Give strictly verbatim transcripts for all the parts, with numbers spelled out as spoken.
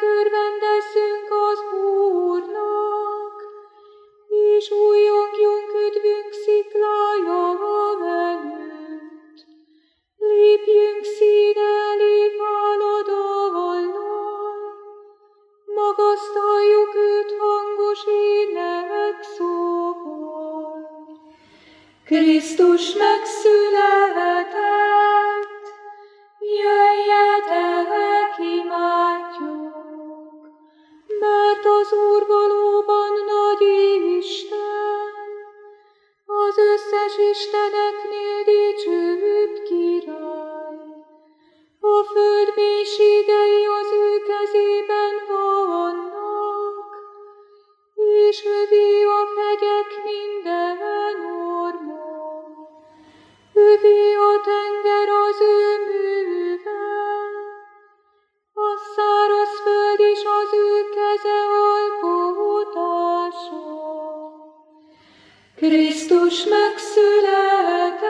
örvendezzünk az Úrnak, és újjongjunk üdvünk sziklája előtt. Lépjünk szín elé háladallal, magasztaljuk őt hangos ének szóval. Krisztus megszületett, jöjjetek, imádjuk, mert az Úr valóban nagy Isten, az összes isteneknél dicsőbb király. A föld mélységei az ő kezében vannak, és övé a hegyek minden orma. Övé a tenger az ő műve, a száraz föld is az ő keze alkotása. Krisztus megszületett,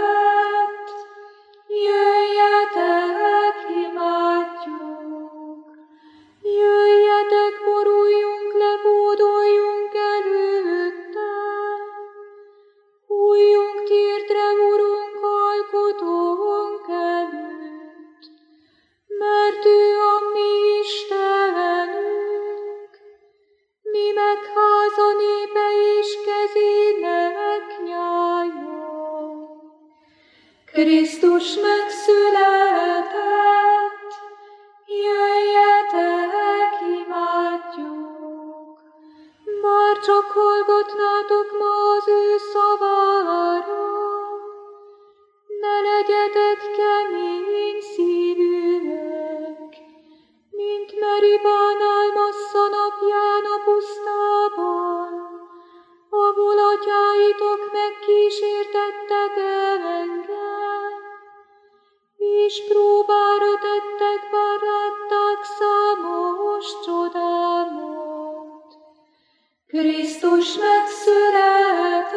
jöjjetek, imádjuk, jöjjetek, boruljunk le, bódoljunk előtte, újjunk térdre, Urunk, alkotónk előtt, mert ő a mi Istenünk, mi meg háza népe és kezének nyája. Krisztus megszületett, jöjjetek, imádjuk, már csak hallgatnátok ma az ő szavára, ne legyetek kemény szívűek, mint Meribán Almassza napján a pusztában, ahol atyáitok megkísértettek engem, és próbára tettek, bár látták számos csodámat. Krisztus megszületett,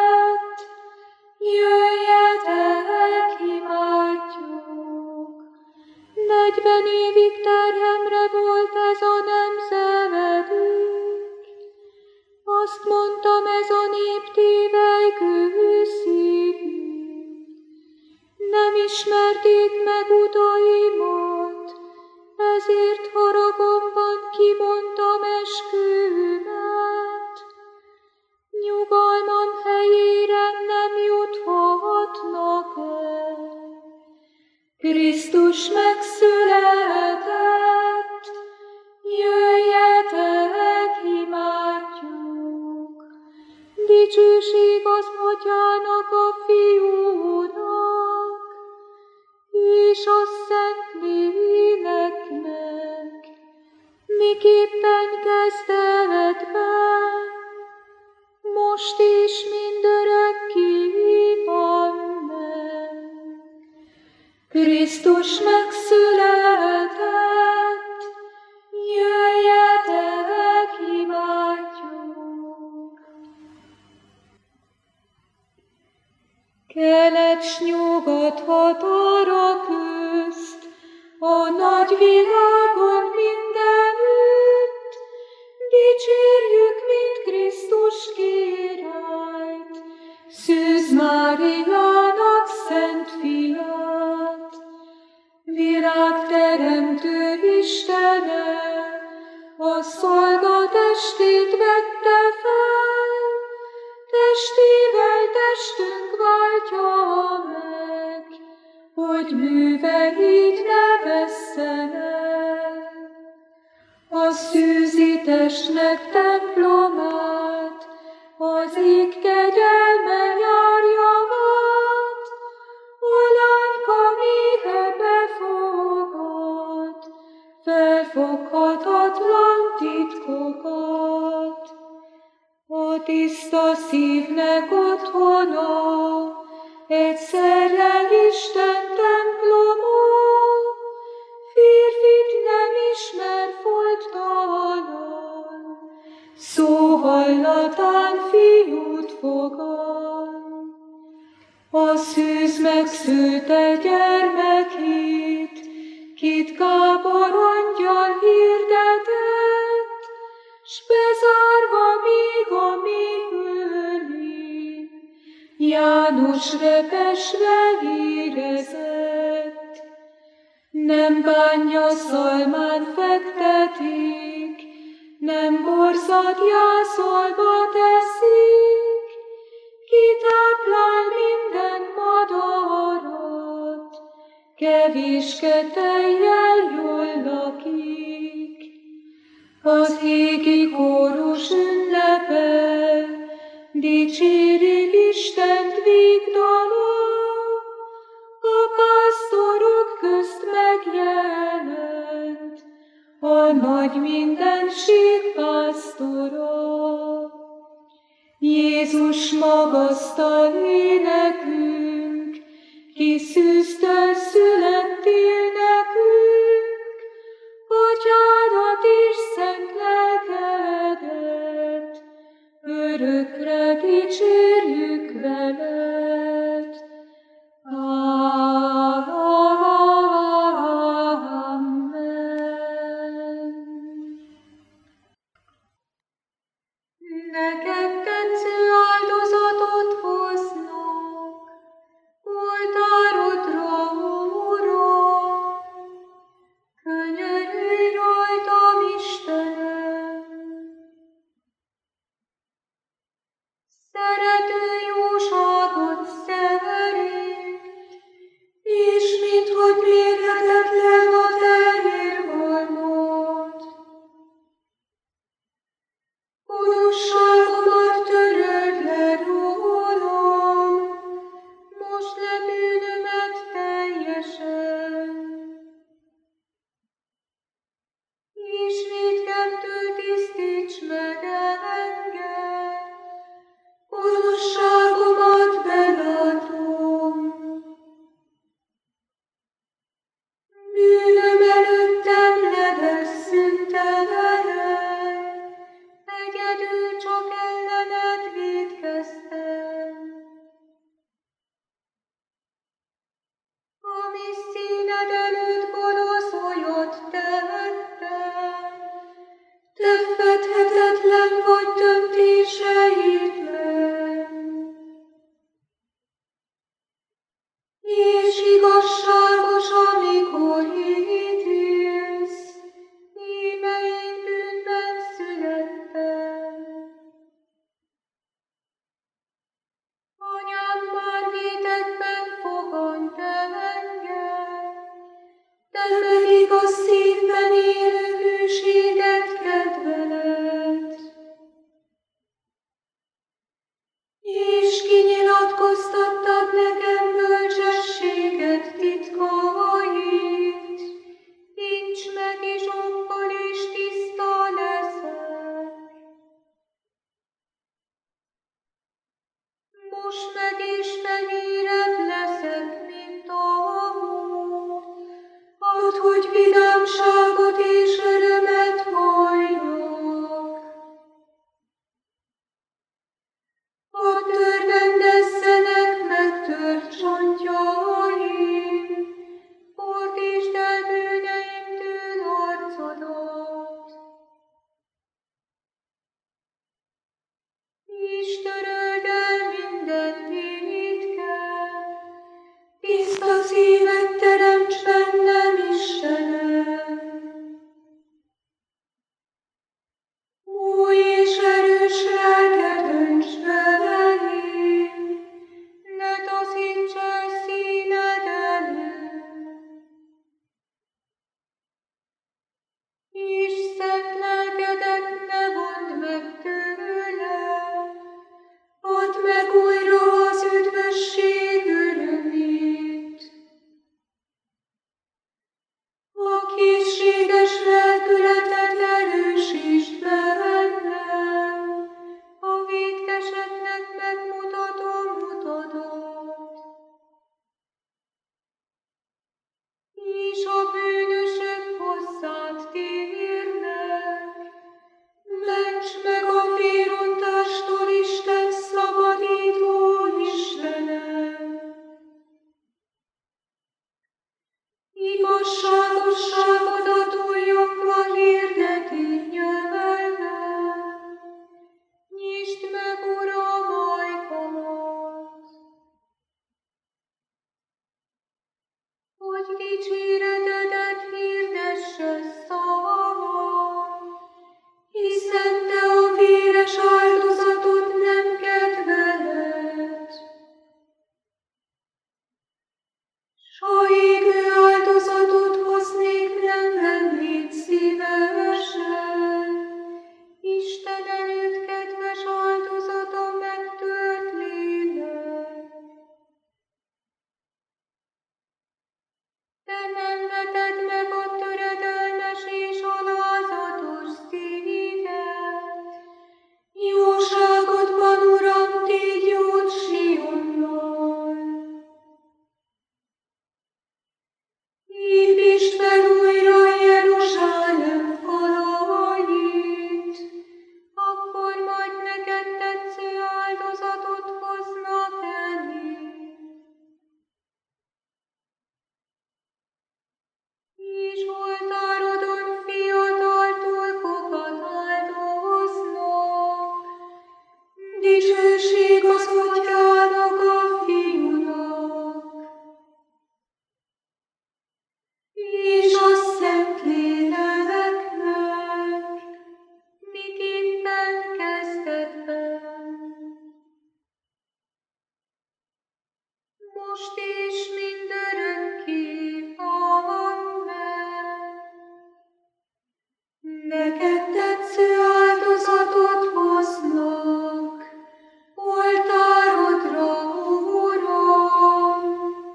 jöjjetek, imádjuk. Negyven évig terhemre volt ez a nemzedék, azt mondtam, ez a nép tévelykő szívű. Nem ismerték meg utaimat, ezért haragomban kimondtam eskümet. Nyugalmam helyére nem juthatnak el. Krisztus megszületett, jöjjetek, imádjuk. Dicsőség az Atyának, a Fiúnak, és a Szentléleknek, miképpen kezdetben, most is mindörökké amen. Krisztus megszületett, jöjjetek, imádjuk. Kelet s nyugat határa közt, a nagy világon mindenütt, dicsérjük, mint Krisztus királyt, Szűz Máriának szent fiát. Világteremtő Istene, a szolga testét vette fel, testével testünk váltja meg, hogy műve így ne vesszen el. A szűzi testnek templomát, az ég kegyelme járja át, a lányka méhe befogad, felfoghatatlan titkokat. A tiszta szívnek otthona, egyszerre Isten temploma, férfit nem ismer foldtalan, szó hallatán fiút fogad. A szűz megszülte gyermekét, kit Gábor angyal hirdetett, Város repesve érezett, nem bánja szalmán fektetik, nem borzat jászolba teszik, kitáplál minden madarat, kevéske tejjel jól lakik. Az égi kórus ünnepel, dicsérik Istent végdala, a pásztorok közt megjelent, a nagy mindenség pásztora. Jézus magasztal énekünk, ki szűztől születtél nekünk, Atyádat és szent lelkedet, örökre dicsérjük veled. Amen. Neked tetsző áldozatot hoznak, oltárodra, Uram, könyörülj rajtam, Istenem. Szerető jóságot szerint, és minthogy mérhetetlen a tehérhalmod. Gonoszságomat töröld le rólam, most le bűnömet teljesen. És vétkemtől tisztíts meg engem, gonoszságomat belátom. Bűnöm előttem lebeg szüntelen, egyedül csak ellened vétkeztem. Ami színed előtt gonosz olyat tettem, te fedhetetlen Neked tetsző áldozatot hoznak, oltárodra, Uram.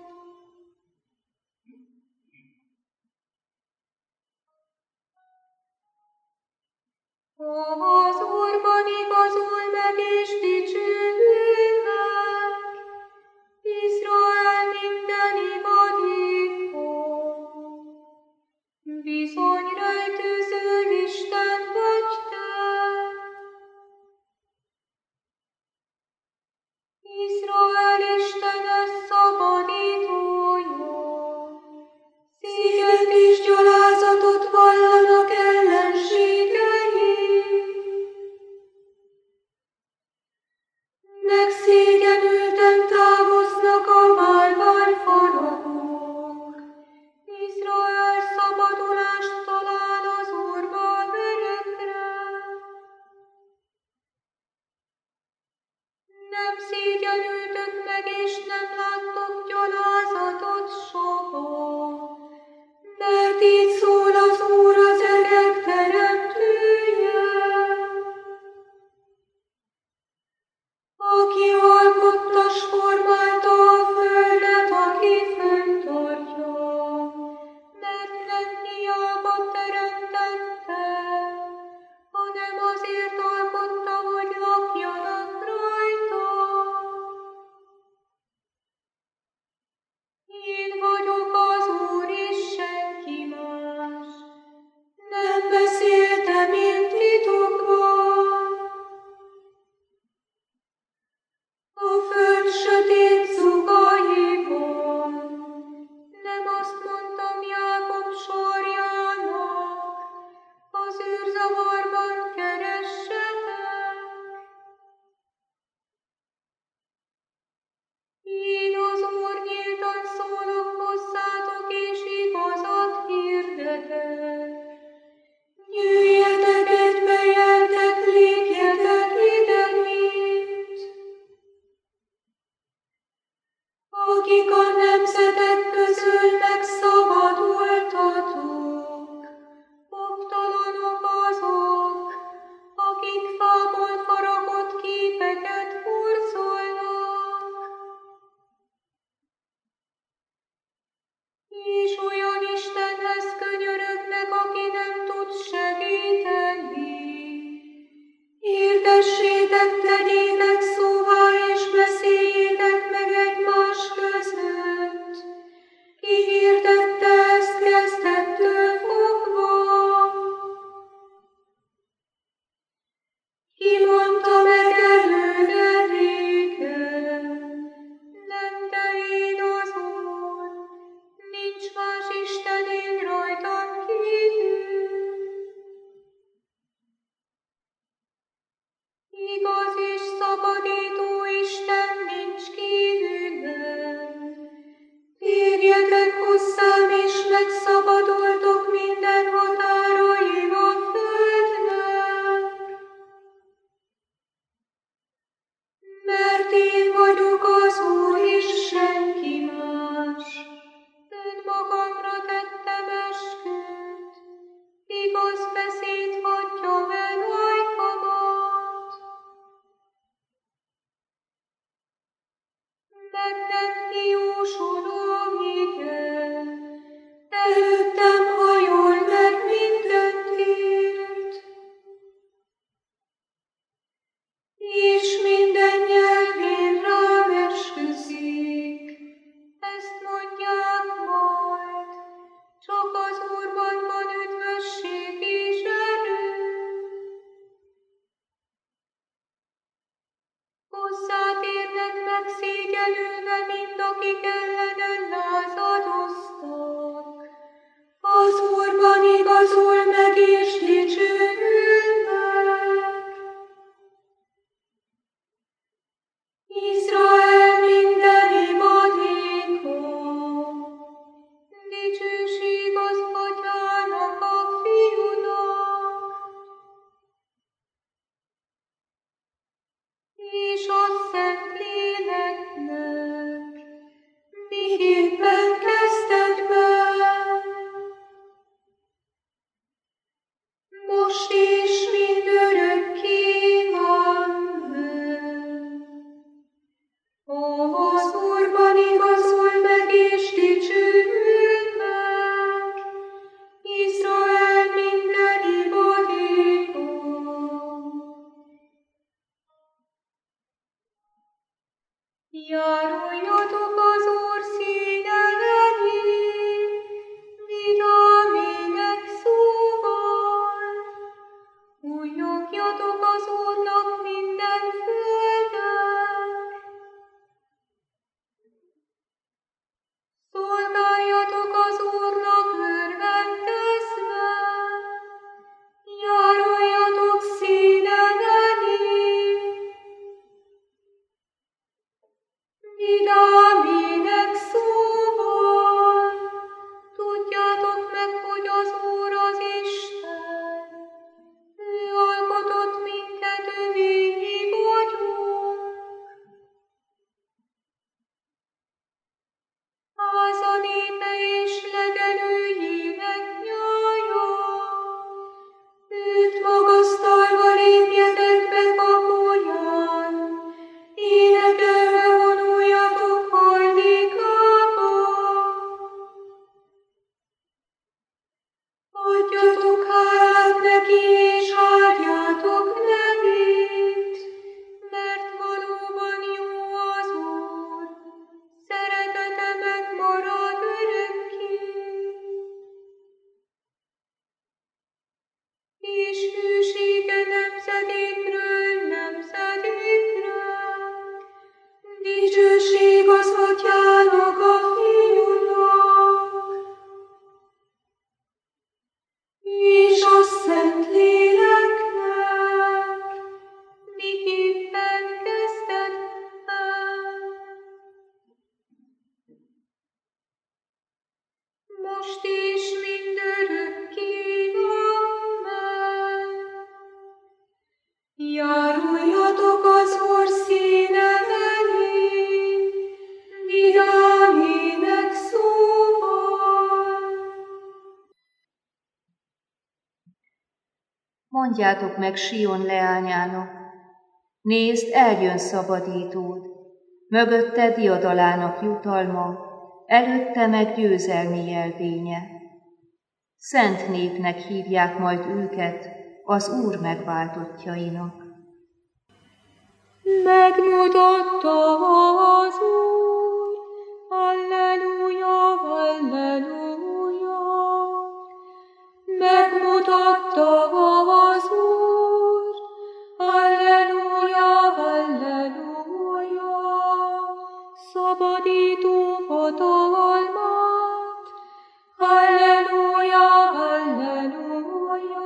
Az Úrban igazul meg és dicsőül meg, Izrael minden imádékó. Bizony rejtőző Isten vagy te. Izrael Istene szabadítója. Szégyen és gyalázatot vallanak ellenségei. Megszégyenülten távoznak a bálvány faragók. Izrael szabadulást talál az Úrban örökre. Nem szégyenültök meg, és nem láttok gyalázatot soha. Mert így szól az Úr, az erek teremtője. Aki alkotta s formálta a földet, aki fenntartja, mert nem hiába teremtette, hanem azért alkotta, hogy lakjanak rajta. Én vagyok az Úr, és senki más. Nem beszéltem én titokban. A föld sötét zugaiban, nem azt mondtam Jákob sorjának, az űrzavarban keressetek. Én az Úr nyíltan szólok hozzátok, és igazat hirdetek. Jöjjetek egybe, gyertek, lépjetek ide mind. Akik a nemzetek közül megszabadultatok, oktalanok azok, akik fából faragott képeket hurcolnak, és olyan Istenhez könyörögnek, aki nem tud segíteni. Hirdessétek, tegyétek szóvá, és beszéljétek meg egymás között. Ki hirdette ezt kezdettől fogva? Ki mondta meg előre régen? Nem, de én az Úr, nincs más Isten én rajtam kívül. Igaz és szabadító Isten nincs kívülem. Térjetek hozzám, és megszabadultok minden határaim a földnek. Mert én vagyok az Úr, és senki más. Önmagamra tettem esküt, igaz beszéd hagyja meg ajkamat. Bennem hiúsuló igen, előttem hajol meg mindentért. És minden nyelvén rám esküszik, ezt mondják majd, csak az Úrban van üdvösség és erő. Mondjátok meg Sion leányának, nézd, eljön szabadítód, mögötte diadalának jutalma, előtte meg győzelmi jelvénye. Szent népnek hívják majd őket, az Úr megváltottjainak. Megmutatta az Úr, halleluja, halleluja. Megmutatta az Úr, halleluja, halleluja. Szabadító hatalmát, halleluja, halleluja.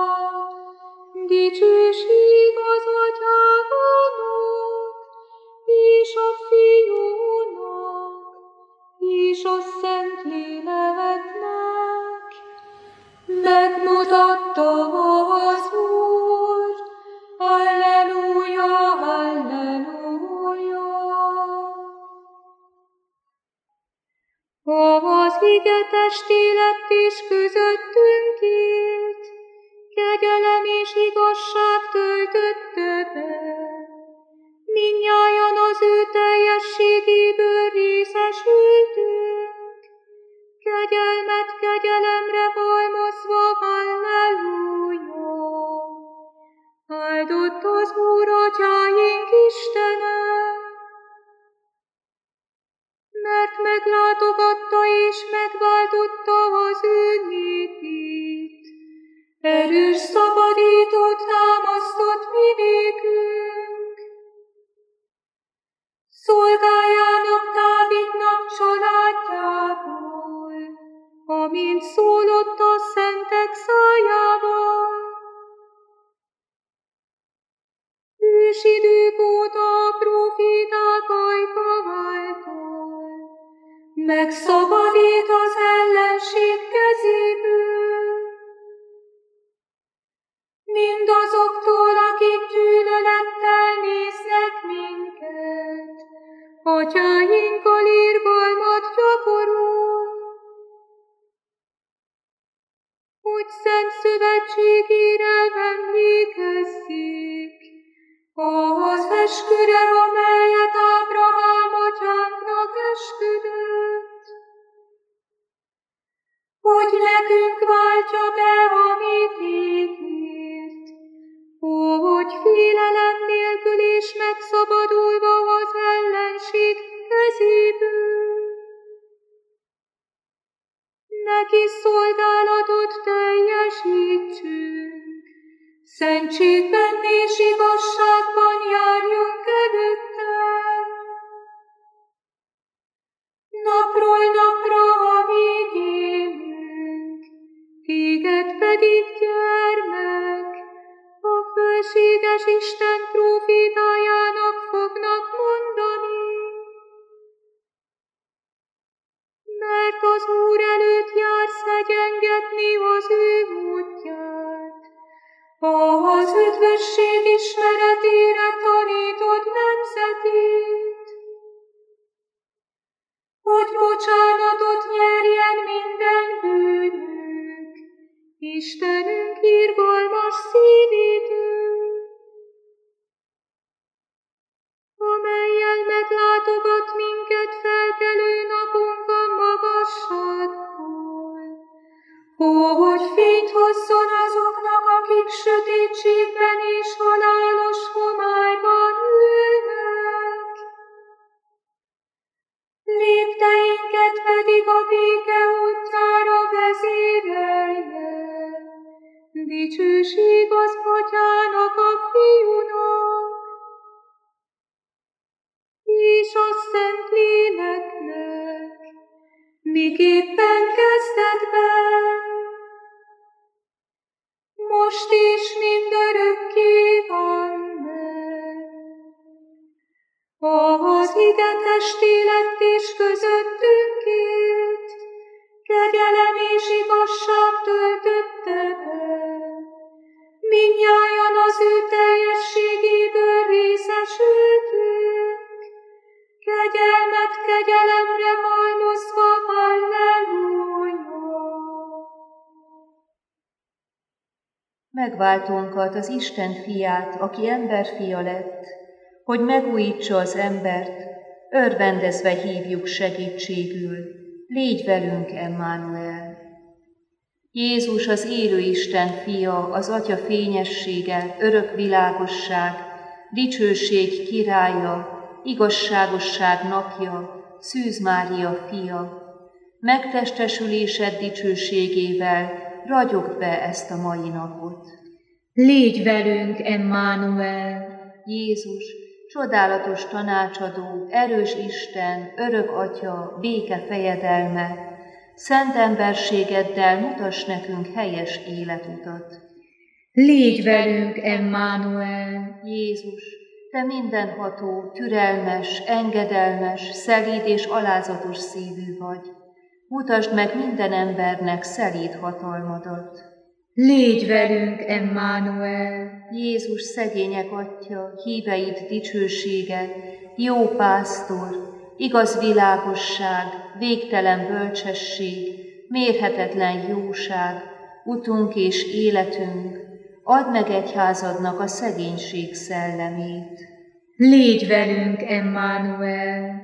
Dicsőség az Atyának, és a Fiúnak, és a Szentléleknek. Megmutatta az Úr, halleluja, halleluja. Az ige testé lett és közöttünk élt, kegyelem és igazság töltötte be. Mindnyájan az ő teljességéből részesültünk, kegyelmet kegyelemre halmozva, halleluja. Áldott az Úr atyáink Istene, mert meglátogatta és megváltotta az ő népét. Erős szabadítót támasztott mi nékünk. Szolgájának Dávidnak családjából, amint szólott a szentek szájával. Ősidők óta a próféták ajka váltól, megszabadít az ellenség kezéből. Mindazoktól, akik gyűlölettel néznek minket, atyáinkkal irgalmat gyakorol, hogy szent szövetségére emlékezzék, az esküre, amelyet Ábrahám atyánknak esküdött, hogy nekünk váltja be, amit ígért, hogy félelem nélkül és megszabadulva az ellenség kezéből. Neki szolgálatot teljesítsünk, szentségben és igazságban járjunk előtte. Napról napra, amíg élünk, téged pedig, gyermek, a fölséges Isten prófétájának fognak mondani. Mert az Úr előtt jársz egyengetni az ő útját, az üdvösség ismeretére tanítod nemzetét, hogy bocsánatot nyerjen minden bűnünk, Istenünk irgalmas szívétől, amellyel meglátogat minket felkelő napunk a magasságból, hogy fényt hozzon azoknak, akik sötétségben és halálos homályban ülnek. Lépteinket pedig a béke útjára vezérelje. Dicsőség az Atyának, a Fiúnak, és a Szentléleknek, miképpen kezdetben, most is mindörökké. Amen. Az ige testé lett és közöttünk élt, kegyelem és igazság töltötte be. Mindnyájan az ő teljességéből részesültünk, kegyelmet kegyelemre halmozva, halleluja. megváltónkat, az Isten fiát, aki emberfia lett, hogy megújítsa az embert, örvendezve hívjuk segítségül, légy velünk, Emmanuel. Jézus az élő Isten fia, az Atya fényessége, örök világosság, dicsőség királya, igazságosság napja, Szűz Mária fia, megtestesülésed dicsőségével ragyogd be ezt a mai napot. Légy velünk, Emmanuel! Jézus, csodálatos tanácsadó, erős Isten, örök Atya, béke fejedelme, szent emberségeddel mutass nekünk helyes életutat. Légy velünk, Emmanuel! Jézus, te mindenható, türelmes, engedelmes, szelíd és alázatos szívű vagy. Mutasd meg minden embernek szelíd hatalmadat. Légy velünk, Emmanuel! Jézus szegények Atya, híveid dicsősége, jó pásztor, igaz világosság, végtelen bölcsesség, mérhetetlen jóság, utunk és életünk, add meg egyházadnak a szegénység szellemét. Légy velünk, Emmanuel!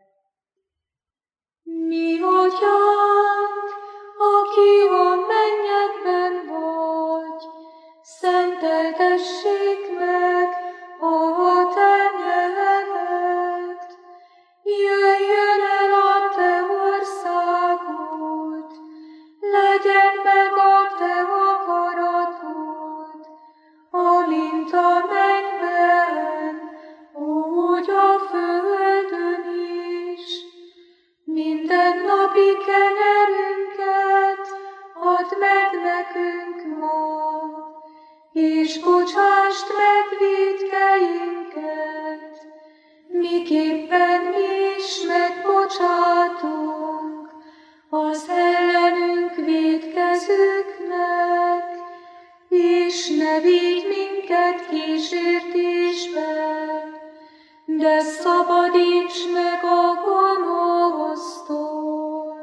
Mi Atyánk, aki a mennyekben vagy, szenteltessék meg a te neved. Jöjjön el a te országod, legyen meg a te akaratod, amint a mennyben, úgy a földön is. Minden napi kenyerünket add meg nekünk ma, és bocsásd meg vétkeinket, miképpen mi is megbocsátunk az ellenünk vétkezőknek, és ne vigy minket kísértésbe, de szabadíts meg a gonosztól.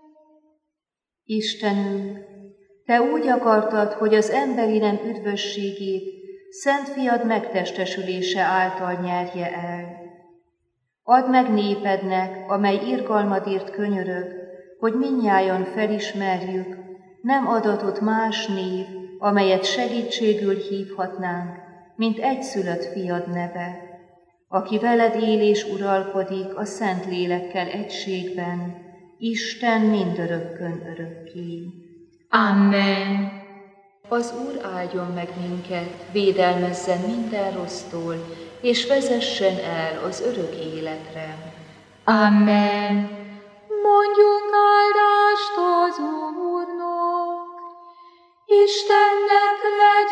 Istenünk, te úgy akartad, hogy az emberi nem üdvösségét szent fiad megtestesülése által nyerje el. Add meg népednek, amely irgalmadért könyörög, hogy mindnyájan felismerjük, nem adatott más név, amelyet segítségül hívhatnánk, mint egyszülött fiad neve, aki veled él és uralkodik a Szent Lélekkel egységben, Isten mindörökkön örökké. Amen. Az Úr áldjon meg minket, védelmezzen minden rossztól, és vezessen el az örök életre. Amen. Mondjunk áldást az Úrnak, Istennek legyen